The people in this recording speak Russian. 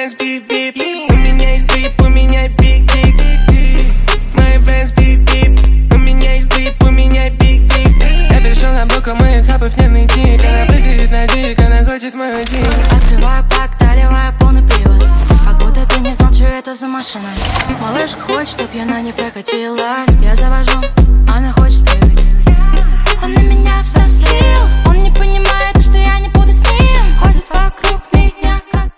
Benz бип-бип. У меня есть дрип, у меня биг-дик. My Benz бип-бип. У меня есть дрип, у меня биг-дик. Я перешел на блок, у моих хапов нервный тик. Она прыгает на дик, она хочет мою дик. Открываю пак, доливаю полный привод. Как будто ты не знал, что это за машина. Малышка хочет, чтоб я на ней прокатилась. Я завожу